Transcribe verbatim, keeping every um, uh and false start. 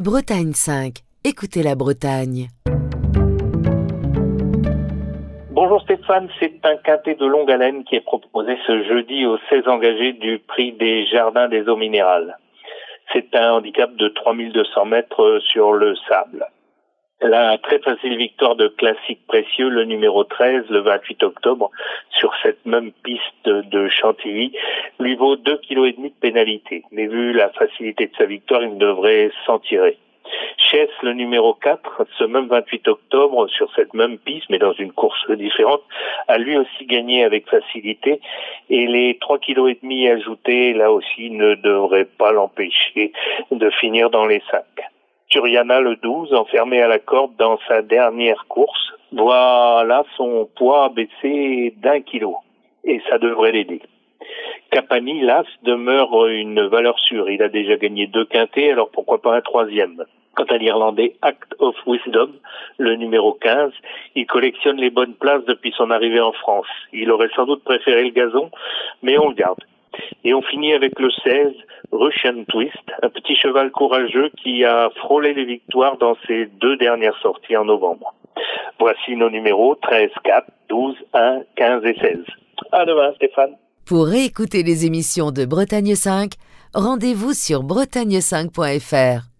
Bretagne cinq, écoutez la Bretagne. Bonjour Stéphane, c'est un quintet de longue haleine qui est proposé ce jeudi aux seize engagés du prix des Jardins des Eaux Minérales. C'est un handicap de trois mille deux cents mètres sur le sable. La très facile victoire de Classique Précieux, le numéro treize, le vingt-huit octobre, sur cette même piste de Chantilly, lui vaut deux virgule cinq kilos de pénalité. Mais vu la facilité de sa victoire, il devrait s'en tirer. Chess, le numéro quatre, ce même vingt-huit octobre, sur cette même piste, mais dans une course différente, a lui aussi gagné avec facilité. Et les trois virgule cinq kilos ajoutés, là aussi, ne devraient pas l'empêcher de finir dans les cinq. Turiana, le douze, enfermé à la corde dans sa dernière course, voit là son poids baisser d'un kilo. Et ça devrait l'aider. Capani, l'As, demeure une valeur sûre. Il a déjà gagné deux quintets, alors pourquoi pas un troisième? Quant à l'Irlandais Act of Wisdom, le numéro quinze, il collectionne les bonnes places depuis son arrivée en France. Il aurait sans doute préféré le gazon, mais on le garde. Et on finit avec le seize, Russian Twist, un petit cheval courageux qui a frôlé les victoires dans ses deux dernières sorties en novembre. Voici nos numéros treize, quatre, douze, un, quinze et seize. À demain Stéphane. Pour réécouter les émissions de Bretagne cinq, rendez-vous sur bretagne cinq point f r.